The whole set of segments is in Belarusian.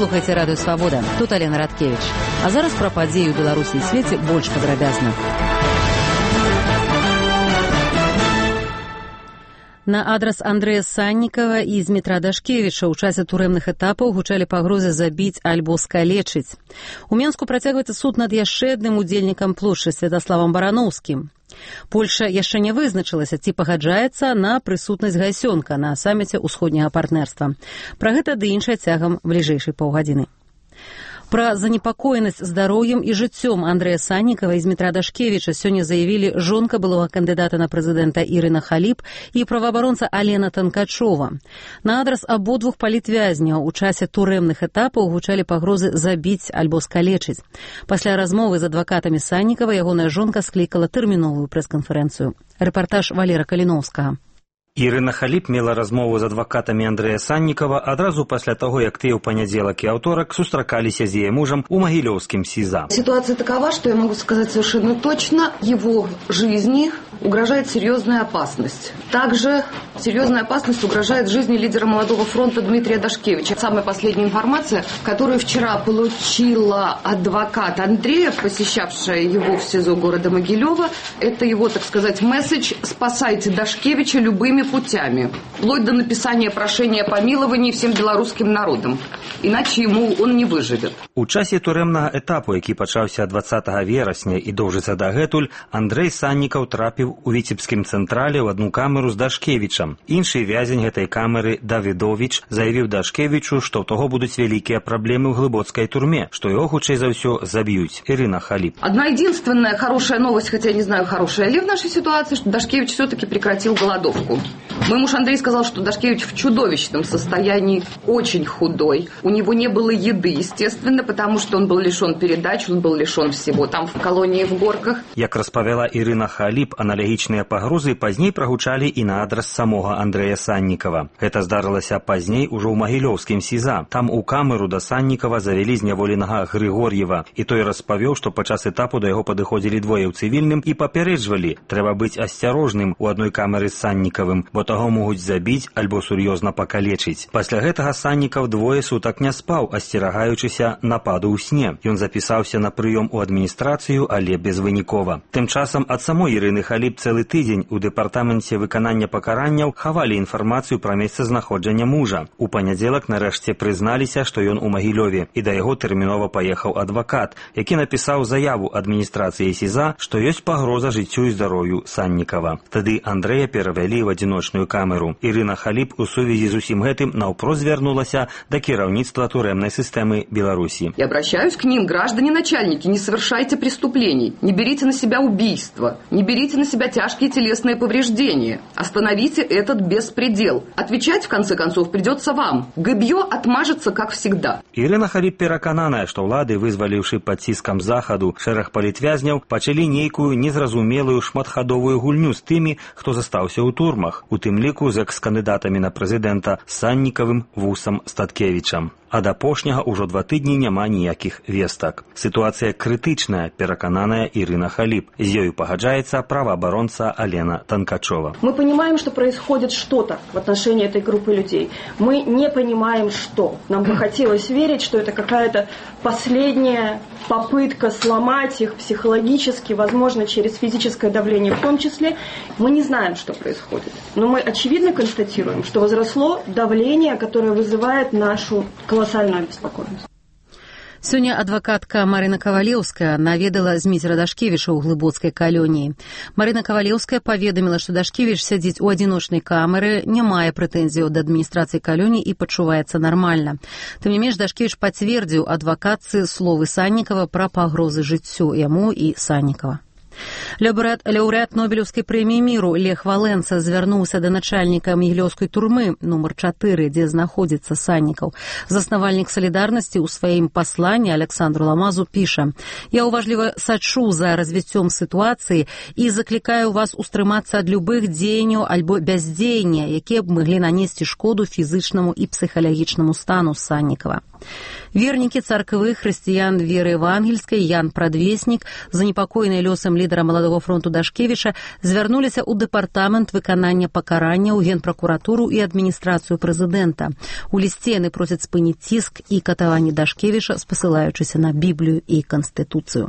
слухаеце радыё Свабода. Тут Алена Радкевіч. А зараз пра падзеі ў Беларусі і свеце больш падрабязна. На адрас Андрэя Саннікава і Змітра Дашкевіча ў часе турэмных этапаў гучалі пагрозы забіць альбо скалечыць. У Менску працягваецца суд над яшчэ адным удзельнікам плошчы Святаславам Бараноўскім. Польша яшчэ не вызначылася, ці пагаджаецца на прысутнасць гасёнка на саміце ўсходняга партнерства. Пра гэта ды іншае цягам бліжэйшай паўгадзіны. Пра занепакоенасць здароўем і жыццём Андрэя Саннікава і Змітра Дашкевіча сёння заявілі жонка былога кандыдата на прэзідэнта Ірына Халіп і праваабаронца Алена Танкачова. На адрас абодвух палітвязняў у часе турэмных этапаў гучалі пагрозы забіць альбо скалечыць. Пасля размовы з адвакатамі Саннікава ягоная жонка склікала тэрміновую прэс-канферэнцыю. Рэпартаж Валера Каліноўскага. Ірына Халіп мела размову з адвакатамі Андрэя Саннікава адразу пасля таго, як тыя ў панядзелак і аўторак сустракаліся з яе мужам у Могилёвскім СИЗА. Ситуация такова, что я могу сказать совершенно точно, его жизни угрожает серьезная опасность. Также серьезная опасность угрожает жизни лидера Молодого фронта Дмитрия Дашкевича. Самая последняя информация, которую вчера получила адвокат Андрея, посещавшая его в СИЗО города Могилёва, это его, так сказать, месседж «Спасайте Дашкевича любыми путями», вплоть до написания прошения о помиловании всем белорусским народам. Иначе ему он не выживет. У часе турэмнага этапу, які пачаўся 20 верасня і доўжыцца дагэтуль, Андрэй Саннікаў трапіў у Віцебскім цэнтрале ў адну камеру з Дашкевічам. Іншы вязень гэтай камеры, Давідовіч, заявіў Дашкевічу, што ў таго будуць вялікія праблемы ў глыбоцкай турме, што яго хутчэй за ўсё заб'юць. Ірына Халіп. Одна единственная хорошая новость, хотя я не знаю, хорошая ли в нашей ситуации, что Дашкевич все-таки прекратил голодовку. Мой муж Андрей сказал, что Дашкевич в чудовищном состоянии, очень худой. У него не было еды, естественно, потому что он был лишен передач, он был лишен всего там в колонии в Горках. Як распавяла Ірына Халіп, аналагічныя пагрозы пазней прагучалі і на адрас самога Андрэя Саннікава. Гэта здарылася пазней ужо ў Могилёвскім СИЗА. Там у камеру да Саннікава завялі зняволенага Григор'ева, і той распавёў, што падчас этапу да яго падыходзілі двое ў цывільным і папярэджвалі: трэба быць асцярожным у адной камеры з Саннікавым, бо таго могуць забіць альбо сур'ёзна пакалечыць. Пасля гэтага Саннікаў двое сутак не спаў, асцерагаючыся нападу ў сне. Ён запісаўся на прыём у адміністрацыю, але безвынікова. Тым часам ад самой Ірыны Халіп цэлы тыдзень у дэпартаменце выканання пакаранняў хавалі інфармацыю пра месцазнаходжанне мужа. У панядзелак нарэшце прызналіся, што ён у Магілёве, і да яго тэрмінова паехаў адвакат, які напісаў заяву адміністрацыі СИЗА, што ёсць пагроза жыццю і здароўю Саннікава. Тады Андрэя перавялі ў адзіночную камеру. Ірына Халіп у сувязі з усім гэтым наўпрост звярнулася да кіраўніцтва турэмнай сістэмы Беларусі. Я обращаюсь к ним, граждане начальники, не совершайте преступлений, не берите на себя убийство, не берите на себя тяжкие телесные повреждения, остановите этот беспредел. Отвечать, в конце концов, придется вам. Гыбьё отмажется, как всегда. Ірына Халіп перакананая, што ўлады, вызваліўшы пад ціскам захаду шэраг палітвязняў, пачалі нейкую незразумелую шматхадовую гульню з тымі, хто застаўся ў турмах, у тым ліку з экс-кандыдатамі на прэзідэнта Саннікавым, Вусам, Статкевічам. Ад апошняга ўжо 2 тыдні няма ніякіх вестак. Сітуацыя крытычная, перакананая Ірына Халіп. З ёю пагаджаецца праваабаронца Алена Танкачова. Мы понимаем, что происходит что-то в отношении этой группы людей. Мы не понимаем, что. Нам бы хотелось верить, что это какая-то последняя попытка сломать их психологически, возможно, через физическое давление в том числе. Мы не знаем, что происходит. Но мы очевидно констатируем, что возросло давление, которое вызывает нашу колоссальную обеспокоенность. Сёння адвакатка Марына Кавалеўская наведала Зміцера Дашкевіча ў глыбоцкай калоніі. Марына Кавалеўская паведаміла, што Дашкевіч сядзіць у адзіночнай камеры, не мае прэтэнзіяў да адміністрацыі калоніі і пачуваецца нармальна. Тым не менш, Дашкевіч пацвердзіў адвакатцы словы Саннікава пра пагрозы жыццю яму і Саннікава. Лаўрэат Нобелеўскай прэміі міру Лех Валенца звярнуўся да начальніка Магілёўскай турмы нумар 4, дзе знаходзіцца Саннікаў. Заснавальнік салідарнасці ў сваім пасланні Александру Ламазу піша: «Я уважліва сачу за развіццём сітуацыі і заклікаю вас устрымацца ад любых дзеянняў альбо бяздзеяння, якія б маглі нанесці шкоду фізычнаму і псіхалагічнаму стану Саннікава». Вернікі царквы хрысціян веры евангельскай Ян Прадвеснік, занепакоеныя лёсам лідара Маладога Маладога фронту Дашкевіча звярнуліся ў дэпартамент выканання пакарання ў Генпракуратуру і адміністрацыю прэзідэнта. У лісце яны просяць спыніць ціск і катаванні Дашкевіча, спасылаючыся на Біблію і Канстытуцыю.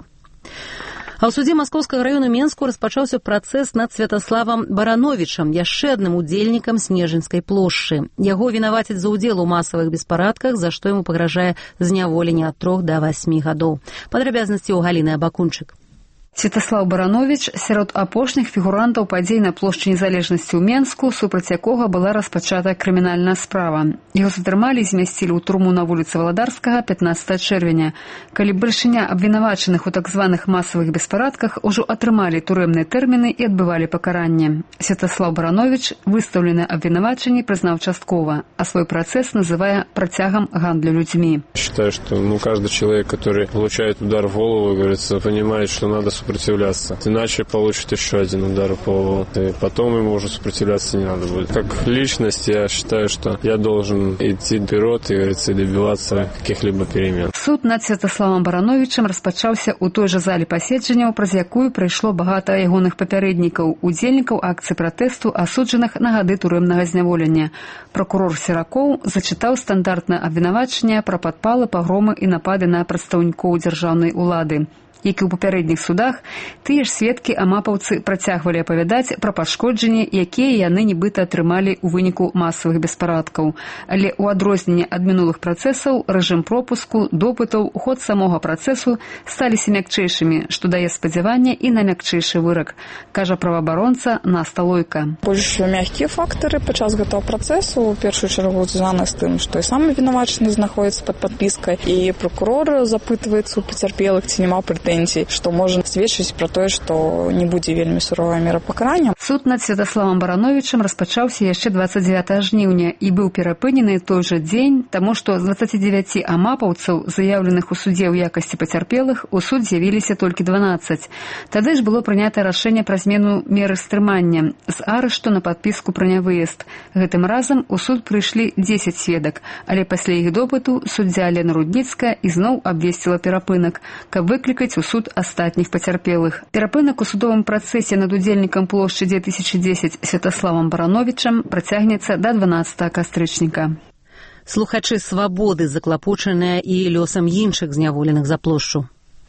А ў судзе Маскоўскага раёну Менску распачаўся працэс над Святаславам Барановічам, яшчэ адным удзельнікам Снежынскай плошчы. Яго вінавацяць за ўдзел у масавых беспарадках, за што яму пагражае зняволенне ад 3 да 8 гадоў. Падрабязнасці ў Галіны Абакунчык. Святаслав Баранович сярод апошніх фігурантаў падзей на плошчы Незалежнасці ў Менску, супраць якога была распачата крымінальная справа. Яго затрымалі і змясцілі ў турму на вуліцы Валадарскага 15 чэрвеня. Калі бальшыня абвінавачаных у так званых масавых беспарадках ужо атрымалі турэмныя тэрміны і адбывалі пакаранне. Святаслав Баранович выстаўлены абвінавачанні прызнаў часткова, а свой працэс называе працягам гандлю людзьмі. Считаю, что каждый человек, который получает удар в голову, говорится, понимает, что надо сопротивляться. Иначе получит еще один удар по голову. И потом ему уже сопротивляться не надо будет. Как личность я считаю, что я должен идти вперед и, говорится, добиваться каких-либо перемен. Суд над Святаславом Барановичем распачаўся ў той жа зале паседжанняў, праз якую прайшло багата ягоных папярэднікаў, удзельнікаў акцый пратэсту, асуджаных на гады турэмнага зняволення. Прокурор Серакоў зачытаў стандартнае абвінавачанне пра падпалы, пагромы і напады на прадстаўнікоў дзяржаўнай улады. Як і ў папярэдніх судах, тыя ж сведкі амапаўцы працягвалі апавядаць пра пашкоджанні, якія яны нібыта атрымалі ў выніку масавых беспарадкаў. Але ў адрозненне ад мінулых працэсаў, рэжым пропуску, допытаў, ход самога працэсу сталіся мякчэйшымі, што дае спадзяванне і на мякчэйшы вырак, кажа праваабаронца Наста Лойка. Больш мяккія фактары падчас гэтага працэсу, у першую чаргу звязаны з тым, што і сам абвінавачаны знаходзіцца пад падпіскай, і прокурор запытваецца ў пацярпелых, ці няма прэтэнзій, што можа сведчыць пра тое, што не будзе вельмі суровая мера пакарання. Суд над Святаславам Барановичам распачаўся яшчэ 29 жніўня і быў перапынены той жа дзень, таму што з 29 амапаўцаў, заяўленых у судзе ў якасці пацярпелых, у суд з'явіліся толькі 12. Тады ж было прынята рашэнне пра змену меры стрымання з арышту на падпіску пра нявыезд. Гэтым разам у суд прыйшлі 10 сведак, але пасля іх допыту суддзя Лена Рудніцкая ізноў абвесціла перапынак, каб выклікаць у суд астатніх пацярпелых. Перапынак у судовым працэсе над удзельнікам плошчы 2010 Святаславам Барановичам працягнецца да 12 кастрычніка. Слухачы «Свабоды» заклапочаныя і лёсам іншых зняволеных за плошчу.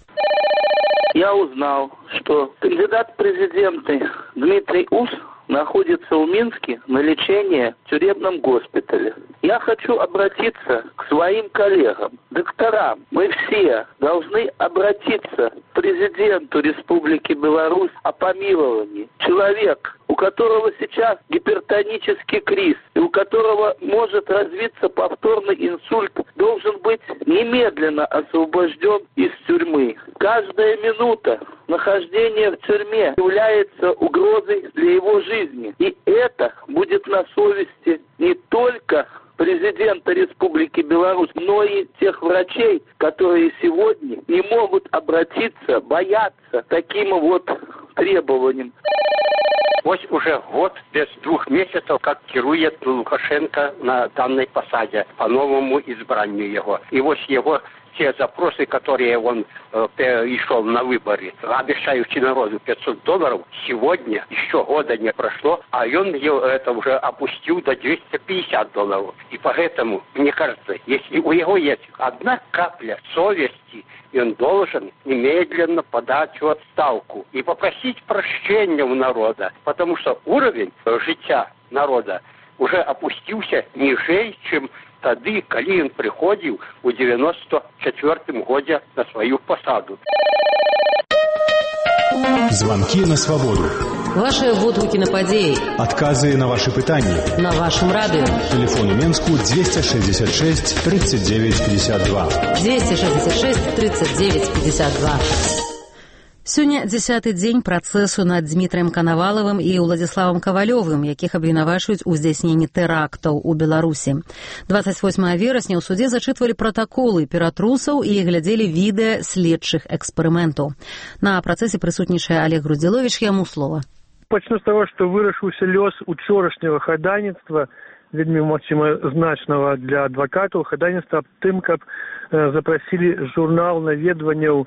Я узнал, что кандидат в президенты Дмитрий Ус находится в Минске на лечении в тюремном госпитале. Я хочу обратиться к своим коллегам, докторам. Мы все должны обратиться к президенту Республики Беларусь о помиловании. Человек, у которого сейчас гипертонический криз и у которого может развиться повторный инсульт, должен быть немедленно освобожден из тюрьмы. Каждая минута нахождения в тюрьме является угрозой для его жизни. И это будет на совести не только президента Республики Беларусь, но и тех врачей, которые сегодня не могут обратиться, боятся таким вот требованиям. Вот уже год без 2 месяцев, как керует Лукашенко на данной посаде по новому избранию его. И вот его те запросы, которые он пришел на выборы, обещающий народу $500, сегодня еще года не прошло, а он это уже опустил до $250. И поэтому, мне кажется, если у него есть одна капля совести, и он должен немедленно подать в отставку и попросить прощения у народа, потому что уровень життя народа уже опустился ниже, чем тады, калі ён прыходзіў у 94-м годзе на свою посаду. Звонки на свободу. Ваши водгуки на падзеі. Отказы на ваши пытанні. На вашем радио. Телефон у Менску 266 39 52. 266 39 52. Сёння 10-й дзень працэсу над Дмітраем Канавалавым і Уладзіславам Кавалёвым, якіх абвінавачваюць у здзяйсненні тэрактаў у Беларусі. 28 верасня ў судзе зачытвалі пратаколы ператрусаў і глядзелі відэа следчых эксперыментаў. На працэсе прысутнічае Олег Грудзіловіч, яму слова. Пачну з таго, што вырашыўся лёс учорашняга хадайніцтва, вельмі, магчыма, значнага для адвакатаў, хадайніцтва аб тым, каб запрасілі журнал наведванняў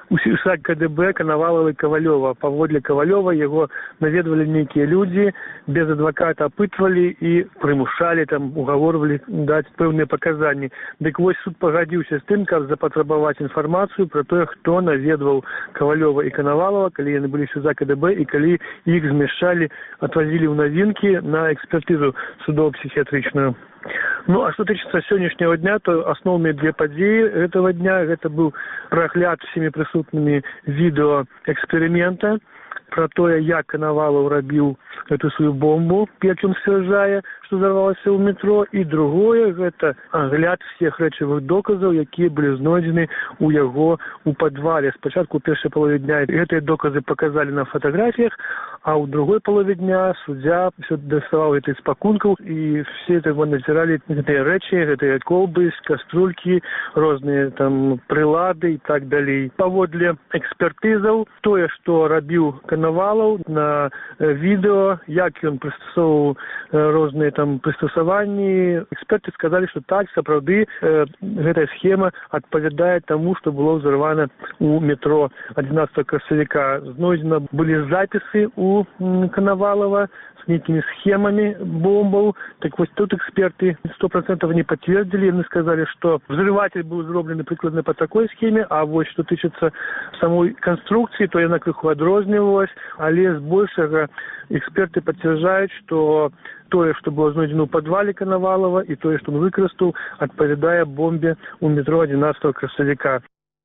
сад КДБ Коновалова и Ковалева. Паводле Ковалева его наведывали некие люди, без адвоката опытывали и примушали, там, уговорывали дать певные показания. Так вот, суд погодился с тем, как запотребовать информацию про то, кто наведывал Ковалева и Коновалова, когда они были в суда КДБ и когда их змешали, отвозили в новинки на экспертизу судово-психиатричную. Ну, а что тычыцца сегодняшнего дня, то основные две подеи этого дня, это был прогляд всеми присутными видеоэксперимента про то, як Коновалов рабіў эту свою бомбу, як ён сцвярджае, што взорвалася ў метро, і другое гэта агляд всех рэчавых доказаў, якія былі знойдзены у яго у падвале. Спачатку ў першай палове дня гэтыя доказы показалі на фотографіях, а ў другой палове дня суддзя все даставаў гэтых спакункаў, і все это назіралі гэтыя рэчы, гэтыя колбы, каструлькі, розныя там прылады і так далей. Паводле экспертызаў, тое, што рабіў Коновалов на відео, як ён прыстасоўваў розныя там прыстасаванні, эксперты сказалі, што так, сапраўды гэтая схема адпавядае таму, што было ўзорвана у метро 11 красавіка. Знойдзена былі запісы у Коновалова с некими схемами бомбов. Так вот, тут эксперты 100% не подтвердили. Они сказали, что взрыватель был сделан прикладно по такой схеме, а вот что тычыцца самой конструкции, то она крыху адрознівалась, але збольшага эксперты подтверждают, что тое, что было знойдено у подвале Коновалова, и тое, что он выкарыстаў, адпавядае бомбе у метро 11 красавіка.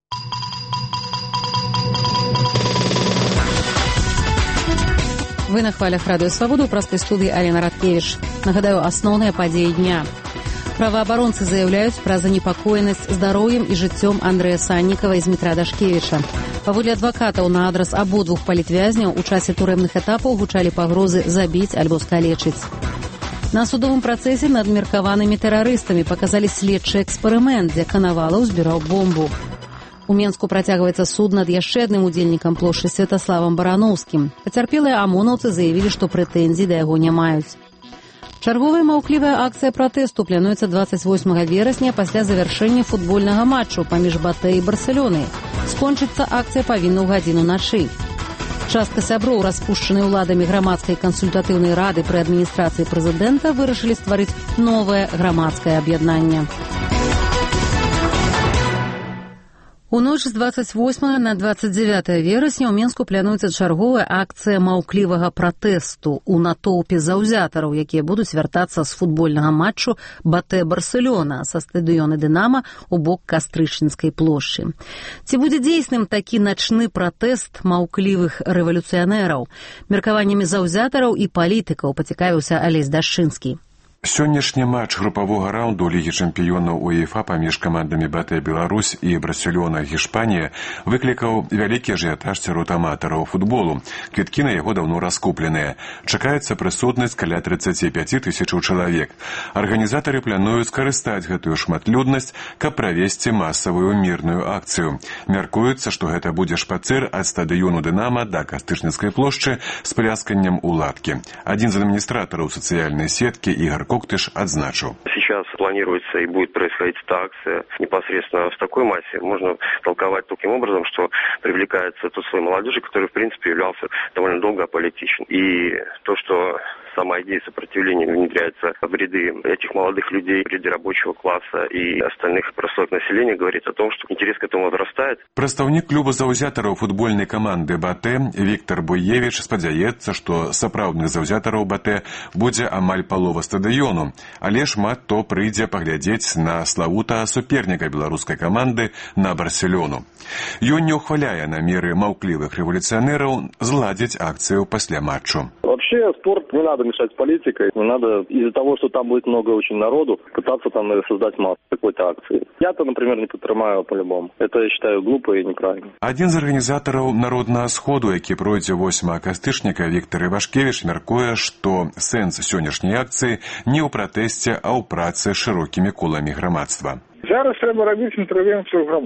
Вы на хвалях Радио Свободу, у простой студии Алена Радкевич. Нагадаю, основные подеи дня. Правоабаронцы заявляюць пра занепакоенасць здароўем і жыццём Андрэя Саннікава і Змітра Дашкевіча. Паводле адвакатаў на адрас абодвух палітвязняў у часе турэмных этапаў гучалі пагрозы забіць альбо скалечыць. На судовым працэсе над меркаванымі тэрарыстамі паказалі следчы эксперымент, дзе Коновалов збіраў бомбу. У Менску працягваецца суд над яшчэ адным удзельнікам плошчы Святаславам Барановскім. Пацярпелыя амонаўцы заявілі, што прэтэнзій да яго не маюць. Чарговая маўклівая акцыя пратэсту плануецца 28 верасня пасля завяршэння футбольнага матчу паміж Батэ і Барселонай. Скончыцца акцыя павінна ў гадзіну начы. Частка сяброў, распушчанай уладамі грамадскай кансультатыўнай рады пры адміністрацыі прэзідэнта, вырашылі стварыць новае грамадскае аб'яднанне. У ноч з 28 на 29 верасня ў Менску плануецца чарговая акцыя маўклівага пратэсту ў натоўпе заўзятараў, якія будуць вяртацца з футбольнага матчу Батэ-Барселона са стадыёна Дынама ў бок Кастрычніцкай плошчы. Ці будзе дзейсным такі начны пратэст маўклівых рэвалюцыянераў? Меркаваннямі заўзятараў і палітыкаў пацікавіўся Алесь Дашчынскі. Сённяшні матч групавога раунду Лігі чэмпіёнаў УЕФА паміж камандамі Батэ Беларусь і Барселона Гішпанія выклікаў вялікі ажыятаж сярод аматараў футболу. Квіткі на яго даўно раскупленыя. Чакаецца прысутнасць каля 35 тысячаў чалавек. Арганізатары плануюць скарыстаць гэтую шматлюднасць, каб правесці масавую мірную акцыю. Мяркуецца, што гэта будзе шпацыр ад стадыёну Дынама да Кастрычніцкай плошчы з плясканнем у ладкі. Адзін з адміністратараў сацыяльнай сеткі Ігор Коктыш отзначил. Сейчас планируется и будет происходить эта акция непосредственно в такой массе. Можно толковать таким образом, что привлекается тот слой молодежи, который, в принципе, являлся довольно долго аполитичен. И то, что сама идея сопротивления внедряется в ряды этих молодых людей, в ряды рабочего класса и остальных прослоек населения, говорит о том, что интерес к этому возрастает. Прадстаўнік клуба заўзятараў футбольнай каманды Батэ Віктор Буевіч спадзяецца, што сапраўдных заўзятараў Батэ будзе амаль палова стадыёну, але шмат хто прыйдзе паглядзець на славутага суперніка беларускай каманды на Барселону. Ён не ўхваляе намеры маўклівых рэволюцыянераў зладзіць акцыю пасля матчу. Вообще спорт не надо мешать с политикой, не надо из-за того, что там будет много очень народу, пытаться там создать массу какой-то акции. Я-то, например, не падтрымаю по-любому. Это я считаю глупо и неправильно. Адзін з арганізатараў народнага сходу, які пройдзе 8 кастрычніка, Віктор Івашкевіч, мяркуе, што сэнс сённяшняй акцыі не ў пратэсце, а ў працы з шырокімі коламі грамадства. Зараз трэба рабіць інтэрвенцыю ў грамадства.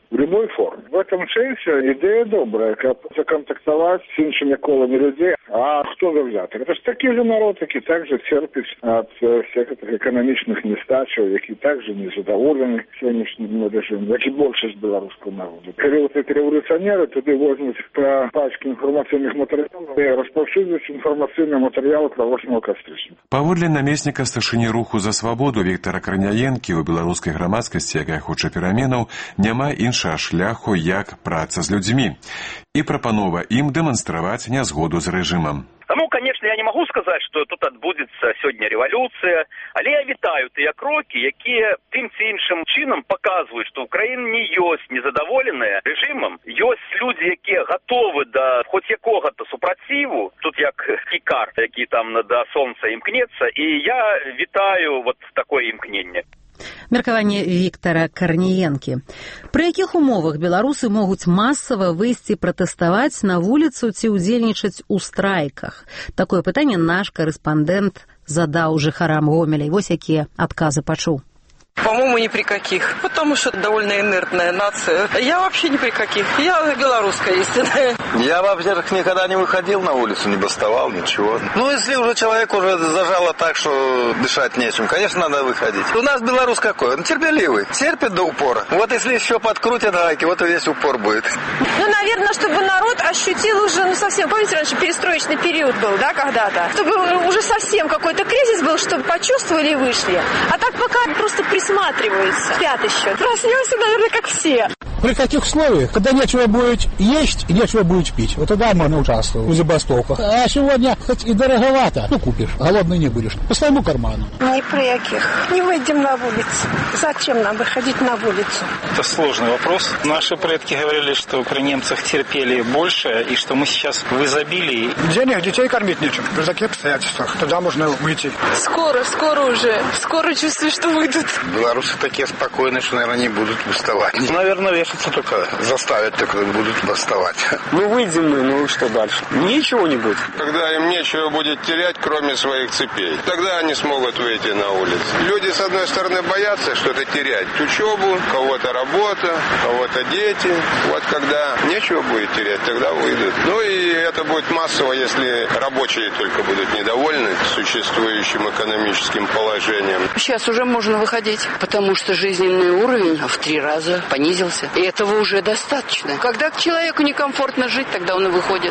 в любой форме. В этом сенсе идея добрая, как законтактовать с іншими колами людей. А кто завзятый? Это же такий же народ, який также терпит от всех этих экономичных нестачей, який также незадоволены сьогоднішнім режимом, як і більшість білоруського народу. Коли вот эти революционеры туди возьмуть по пачке информационных материалов и розповсюджують информационные материалы про 8 кастрычніка. Паводле намесніка старшыні руху за свабоду Віктора Карняенкі у беларускай грамадскасці, якая хоча пераменаў, няма іншага шляху, як праца з людзьмі. І прапанова ім дэманстраваць нязгоду з рэжымам. Ну, конечно, я не могу сказать, что тут отбудется сегодня революция, але я вітаю тыя кроки, якія тым ці іншым чынам показывают, что Украина не ёсць незадаволеная режимом, ёсць люди, якія готовы до хоть якога-то супротиву, тут як кікар, які там до солнца імкнецца, и я вітаю вот такое імкненне. Меркаванне Віктара Карніенкі. Пры якіх умовах беларусы могуць масава выйсці пратэставаць на вуліцу ці ўдзельнічаць у страйках? Такое пытанне наш корэспандэнт задаў жыхарам Гомеля. Вось якія адказы пачуў. По-моему, ни при каких. Потому что довольно инертная нация. Я вообще ни при каких. Я белорусская истинная. Я, во-первых, никогда не выходил на улицу, не бастовал, ничего. Ну, если уже человек уже зажало так, что дышать нечем, конечно, надо выходить. У нас белорус какой? Он терпеливый. Терпит до упора. Вот если еще подкрутят гайки, вот и весь упор будет. Ну, наверное, чтобы народ ощутил уже, совсем, помните, раньше перестроечный период был, да, когда-то? Чтобы уже совсем какой-то кризис был, чтобы почувствовали и вышли. А так пока просто присматриваются. Спят еще. Проснемся, наверное, как все. При каких условиях? Когда нечего будет есть и нечего будет пить. Вот тогда можно участвовать в забастовках. А сегодня хоть и дороговато, ну купишь, голодный не будешь. По своему карману. Ни при каких. Не выйдем на улицу. Зачем нам выходить на улицу? Это сложный вопрос. Наши предки говорили, что при немцах терпели больше, и что мы сейчас в изобилии. Денег детей кормить нечем. При таких обстоятельствах. Тогда можно выйти. Скоро уже. Скоро чувствую, что выйдут. Белорусы такие спокойные, что, наверное, не будут бастовать. Наверное, вешаться только заставят, только будут бастовать. Ну, выйдем мы, ну что дальше? Ничего не будет. Когда им нечего будет терять, кроме своих цепей, тогда они смогут выйти на улицу. Люди, с одной стороны, боятся что-то терять. Учебу, кого-то работа, кого-то дети. Вот когда нечего будет терять, тогда выйдут. Ну и это будет массово, если рабочие только будут недовольны существующим экономическим положением. Сейчас уже можно выходить, потому что жизненный уровень в 3 раза понизился. И этого уже достаточно. Когда человеку некомфортно жить, тогда он и выходит.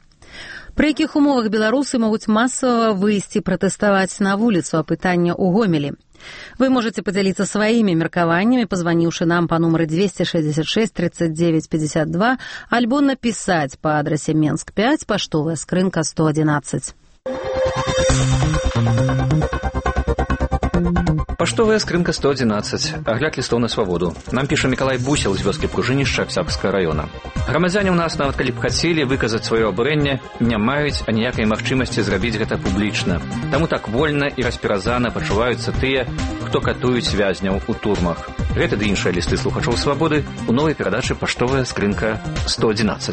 Пры якіх умовах беларусы могуць масава выйсці пратэставаць на вуліцу? Апытанне ў Гомелі. Вы можете поделиться своими меркаваннями, позвонивши нам по номеру 266 39 52, альбо написать по адресе Менск 5, поштовая скрынка 111. Паштовая скрынка 111. Агляд лістоў на свабоду. Нам піша Мікалай Бусел з вёскі Пружынішча Аксякскага района. Грамадзяне ў нас, нават калі б хацелі выказаць сваё абурэнне, не маюць аніякай магчымасці зрабіць гэта публічна. Таму так вольна і расперазана пачуваюцца тыя, хто катуюць вязняў у турмах. Гэта ды іншыя лісты слухачоў свабоды у новай перадачы Паштовая скрынка 111.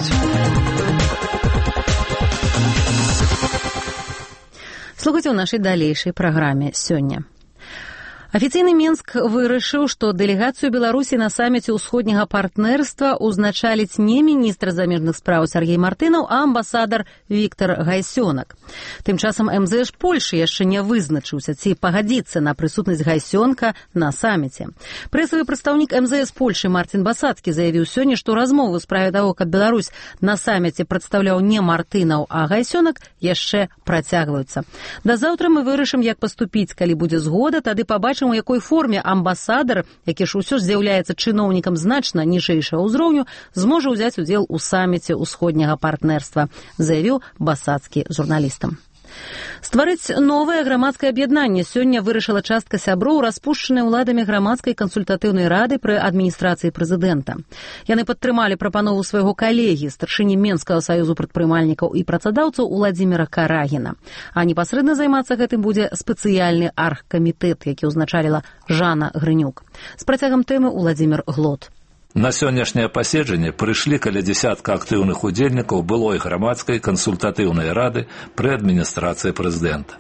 Слухайце ў нашай далейшай праграме сёння. Афіцыйны Менск вырашыў, што дэлегацыю Беларусі на саміце ўсходняга партнерства узначаліць не міністр замежных спраў Сергей Мартынаў, а амбасадар Віктар Гайсёнак. Тым часам МЗШ Польшы яшчэ не вызначыўся, ці пагадзіцца на прысутнасць Гайсёнка на саміце. Прэсавы прадстаўнік МЗС Польшы Марцін Басацкі заявіў сёння, што размовы ў справе таго, каб Беларусь на саміце прадстаўляў не Мартынаў, а Гайсёнак, яшчэ працягваюцца. Да заўтра мы вырашым, як паступіць, калі будзе згода, тады пабачым, у якой форме амбасадар, які ж усё ж з'яўляецца чыноўнікам значна ніжэйшага ўзроўню, зможа ўзяць удзел у саміце ўсходняга партнерства, заявіў Басацкі журналістам. Стварыць новае грамадскае аб'яднанне сёння вырашыла частка сяброў, распушчанай уладамі грамадскай кансультатыўнай рады пры адміністрацыі прэзідэнта. Яны падтрымалі прапанову свайго калегі, старшыні Менскага саюзу прадпрымальнікаў і працадаўцаў Уладзіміра Карагіна. А непасрэдна займацца гэтым будзе спецыяльны аргкамітэт, які ўзначаліла Жанна Грынюк. З працягам тэмы Уладзімір Глот. На сённяшняе паседжанне прыйшлі каля дзясятка актыўных удзельнікаў былой грамадскай кансультатыўнай рады пры адміністрацыі прэзідэнта.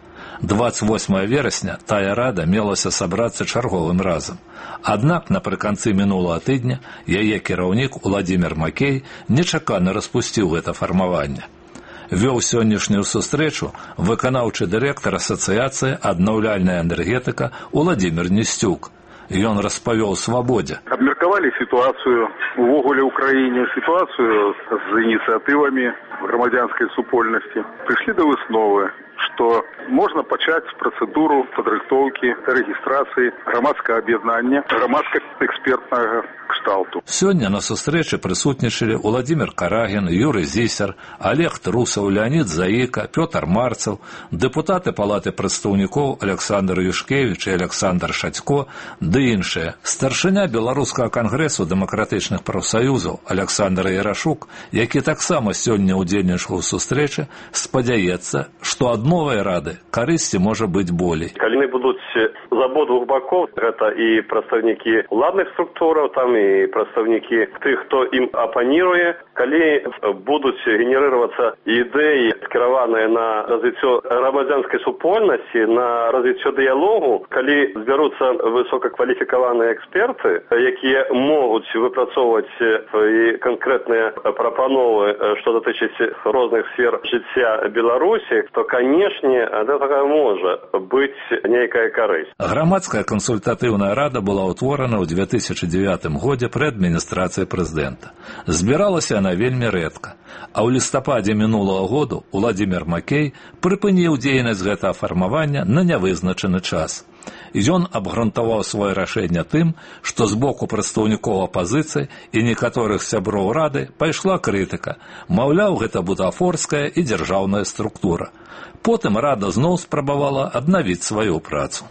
28 верасня тая рада мелася сабрацца чарговым разам. Аднак напрыканцы мінулага тыдня яе кіраўнік Уладзімір Макей нечакана распусціў гэта фармаванне. Вёў сённяшнюю сустрэчу выканаўчы дырэктар асацыяцыі «Аднаўляльная энергетыка» Уладзімір Нестюк. Ён распавёў «Свабодзе». Абмеркавалі сітуацыю увогуле ў краіне, сітуацыю з ініцыятывамі грамадзянскай супольнасці. Прыйшлі да высновы, што можна пачаць працэдуру падрыхтоўкі, рэгістрацыі грамадскага аб'яднання, грамадска-экспертнага кшталту. Сёння на сустрэчы прысутнічалі Уладзімір Карагін, Юрый Зісер, Олег Трусаў, Леонід Заіка, Пётр Марцаў, дэпутаты Палаты прадстаўнікоў Александр Юшкевіч і Александр Шацько, ды іншыя. Старшыня Беларускага кангрэсу дэмакратычных прафсаюзаў Александр Ярашук, які таксама сёння ўдзельнічаў у сустрэчы, спадзяецца, што ад новай рады карысці можа быць болей. Калі будуць з абодвух бакоў, гэта і прадстаўнікі уладных структураў, там і прадстаўнікі тых, хто ім апаніруе, калі будуць генерироваться ідэі, скіраваныя на развіццё грамадзянскай супольнасці, на развіццё дыялогу, калі збяруцца высокакваліфікаваныя эксперты, якія могуць выпрацоўваць і канкрэтныя прапановы, што датычыць розных сфер жыцця Беларусі, то, канешне, ад гэтага можа быць нейкая карысць. Грамадская кансультатыўная рада была ўтворана ў 2009 годзе пры адміністрацыі прэзідэнта. Збіралася яна вельмі рэдка, а ў лістападзе мінулага году Уладзімір Макей прыпыніў дзейнасць гэтага фармавання на нявызначаны час. Ён абгрунтаваў сваё рашэнне тым, што з боку прадстаўнікоў апазіцыі і некаторых сяброў рады пайшла крытыка, маўляў, гэта бутафорская і дзяржаўная структура. Потым рада зноў спрабавала аднавіць сваю працу.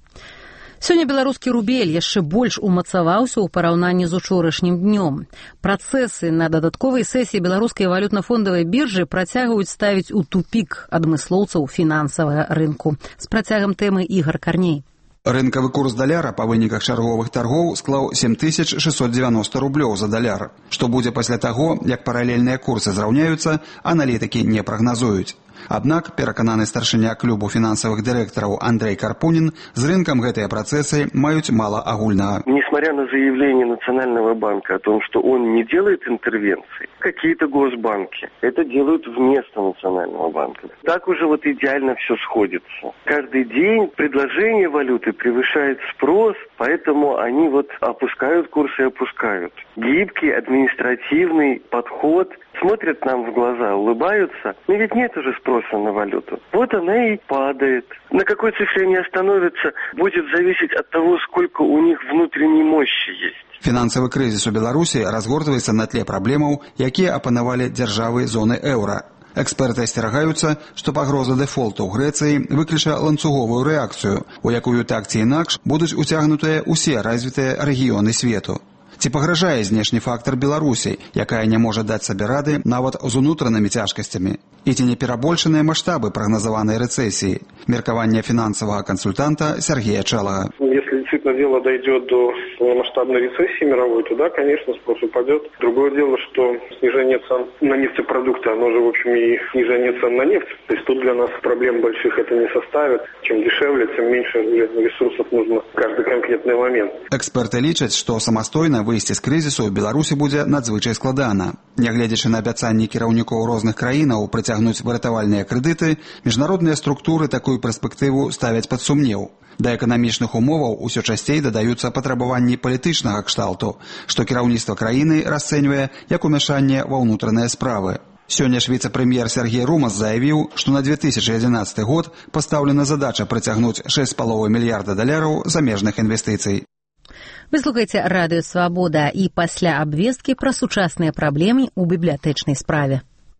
Сёння беларускі рубель яшчэ больш умацаваўся ў параўнанні з учорашнім днём. Працэсы на дадатковай сесіі беларускай валютна-фондавай біржы працягваюць ставіць у тупік адмыслоўцаў фінансавага рынку. З працягам тэмы Ігар Карней. Рынкавы курс даляра па выніках чарговых таргоў склаў 7690 рублёў за даляр. Што будзе пасля таго, як паралельныя курсы зраўняюцца, аналітыкі не прагназуюць. Аднак, перакананы старшыня клубу фінансавых дырэктараў Андрей Карпунин, з рынкам гэтыя працэсы маюць мала агульнага. Несмотря на заявление Национального банка о том, что он не делает интервенций, какие-то госбанки это делают вместо Национального банка. Так уже идеально все сходится. Каждый день предложение валюты превышает спрос, поэтому они опускают курсы и опускают. Гибкий административный подход, смотрят нам в глаза, улыбаются, но ведь нет уже спроса на валюту. Вот она и падает. На какой цифре они остановятся, будет зависеть от того, сколько у них внутренней мощи есть. Фінансавы крызіс у Беларусі разгортваецца на тле праблемаў, якія апанавалі дзяржавы зоны еўра. Эксперты асцерагаюцца, што пагроза дэфолту ў Грэцыі выкліча ланцуговую рэакцыю, у якую так ці інакш будуць уцягнутыя ўсе развітыя рэгіёны свету. Ці пагражае знешні фактар Беларусі, якая не можа даць сабе рады нават з унутранымі цяжкасцямі? І ці не перабольшаныя маштабы прагназаванай рэцэсіі? Меркаванне фінансавага кансультанта Сергея Чалага. Если действительно дело дойдет до масштабной рецессии мировой, то да, конечно, спрос упадет. Другое дело, что снижение цен на нефтепродукты, оно же, в общем, и снижение цен на нефть. То есть тут для нас проблем больших это не составит. Чем дешевле, тем меньше ресурсов нужно в каждый конкретный момент. Эксперты лічаць, што самастойна выйсці з крызісу ў Беларусі будзе надзвычай складана. Нягледзячы на абяцанні кіраўнікоў розных краінаў прыцягнуць выратавальныя крэдыты, міжнародныя структуры такую перспектыву ставяць пад сумнеў. Да эканамічных умоваў усё часцей дадаюцца патрабаванні палітычнага кшталту, што кіраўніцтва краіны расцэньвае як умяшанне ва ўнутраныя справы. Сёння ж віцэ-прэм'ер Сергей Румас заявіў, што на 2011 год пастаўлена задача прыцягнуць 6,5 мільярда даляраў замежных інвестыцый. Вы слухаеце радыё «Свабода» і пасля абвесткі пра сучасныя праблемы ў бібліятэчнай справе.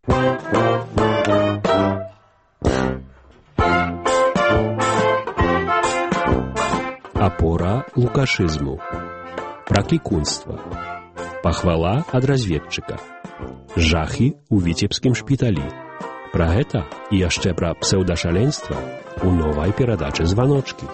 Апора лукашызму. Пракікунства. Пахвала ад разведчыка. Жахі ў віцебскім шпіталі. Пра гэта і яшчэ пра псеўдашаленства у новай перадачы «Званочкі».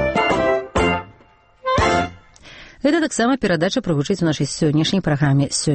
Гэта таксама перадача прагучыць у нашай сённяшняй праграме сёння.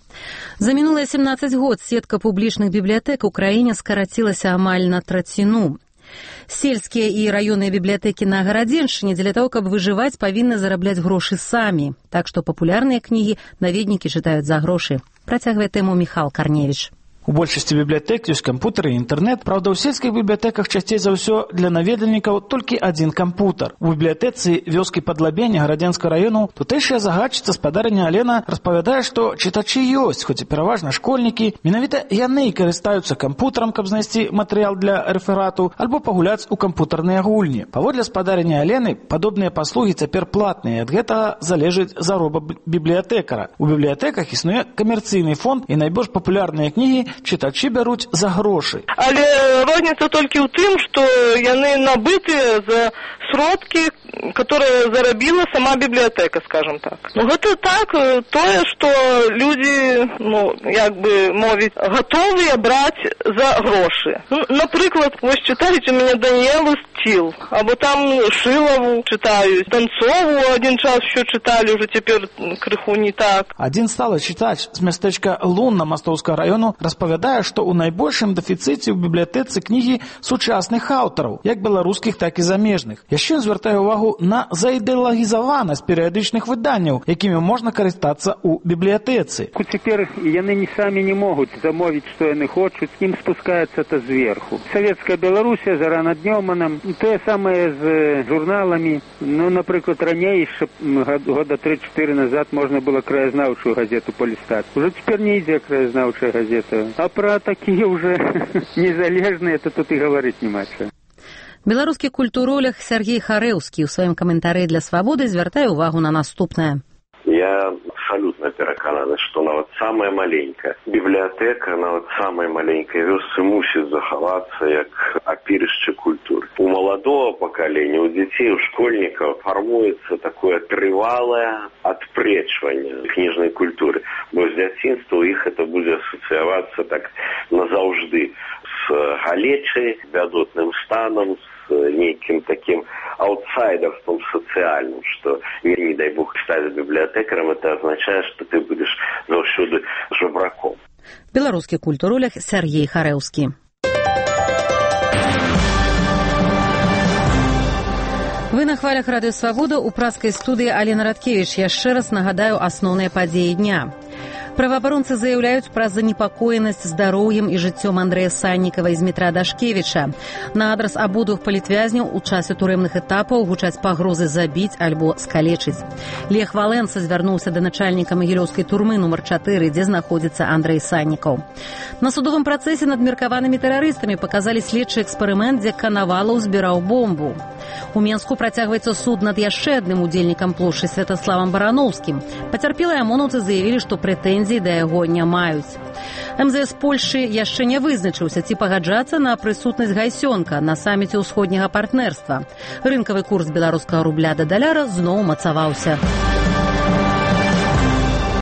За мінулыя 17 год сетка публічных бібліятэк у краіне скарацілася амаль на траціну. Сельскія і раённыя бібліятэкі на Гарадзеншчыне дзеля таго, каб выжываць, павінны зарабляць грошы самі. Так што папулярныя кнігі наведнікі чытаюць за грошы. Працягвае тэму Міхал Карневіч. У большасці бібліятэк ёсць кампутары і інтэрнэт, праўда, у сельскіх бібліятэках часцей за ўсё для наведвальнікаў толькі адзін кампутар. У бібліятэцы вёскі Падлабення Гарадзенскага раёну тутэйшая загадчыца спадарыня Алена распавядае, што чытачы ёсць, хоць і пераважна школьнікі, менавіта яны карыстаюцца кампутарам, каб знайсці матэрыял для рэферату, альбо пагуляць у кампутарныя гульні. Паводле спадарыня Алены, падобныя паслугі цяпер платныя, ад гэтага залежыць заробак бібліятэкара. У бібліятэках існуе камерцыйны фонд, і найбольш папулярныя кнігі чытачы бяруць за грошы. Але розніца толькі ў тым, што яны набытыя за сродкі, которые зарабіла сама бібліятэка, скажем так. Гэта так, тое, што людзі, як бы мовіць, гатовыя браць за грошы. Напрыклад, вось чытаюць у мяне Даніэлу Сціл, або там Шылаву чытаюць, Танцову адзін час що чыталі, уже цяпер крыху не так. Адзін сталы чытач з мястэчка Лунна Мастоўскага раёну распавядае, што ў найбольшым дэфіцыце ў бібліятэцы кнігі сучасных аўтараў, як беларускіх, так і замежных. Яшчэ ён звяртае ўвагу на заідэалагізаванасць перыядычных выданняў, якімі можна карыстацца ў бібліятэцы. Цяпер яны самі не могуць замовіць, што яны хочуць, ім спускаецца то зверху. Савецкая Беларусія, Зарана Днёманам, тое самае з журналамі. Напрыклад, раней, года 3-4 назад, можна было краязнаўчую газету полістаць. Уже цяпер не ідзе краязнаўчая газета. А пра такія ўжо незалежныя, то тут і гаварыць няма чаго. Беларускі культуролог Сергей Харэўскі ў сваім каментары для «Свабоды» звяртае ўвагу на наступнае. Я абсолютно перакананы, што нават самая маленькая бібліятэка, нават самай маленькай вёсцы мусіць захавацца як апірышча культуры. У маладого пакалення, у дзяцей, у школьнікаў фармуецца такое трывалае адпрэчванне кніжнай культуры, бо з дзяцінства ў іх это будзе асацыявацца так назаўжды з галечай, вядотным станам, з нейкім такім аутсайдерством социальным, что, не дай бог, стать библиотекарем, это означает, что ты будешь заўсёды жабраком. Беларускі культуролог Сергей Харэўскі. Вы на хвалях радыё «Свабода», у праскай студыі Алена Радкевіч. Яшчэ раз нагадаю асноўныя падзеі дня. Праваабаронцы заяўляюць пра занепакоенасць здароўем і жыццём Андрэя Саннікава і Змітра Дашкевіча. На адрас абодвух палітвязняў у часе турэмных этапаў гучаць пагрозы забіць альбо скалечыць. Лех Валенса звярнуўся да начальніка магілёўскай турмы нумар 4, дзе знаходзіцца Андрэй Саннікаў. На судовым працэсе над меркаванымі тэрарыстамі паказалі следчы эксперымент, дзе Канавалаў збіраў бомбу. У Менску працягваецца суд над яшчэ адным удзельнікам плошчы Святаславам Барановскім. Пацярпелыя амонаўцы заявілі, што прэтэнзій да яго не маюць. МЗС Польшчы яшчэ не вызначыўся, ці пагаджацца на прысутнасць Гайсёнка на саміце ўсходняга партнерства. Рынкавы курс беларускага рубля да даляра зноў мацаваўся.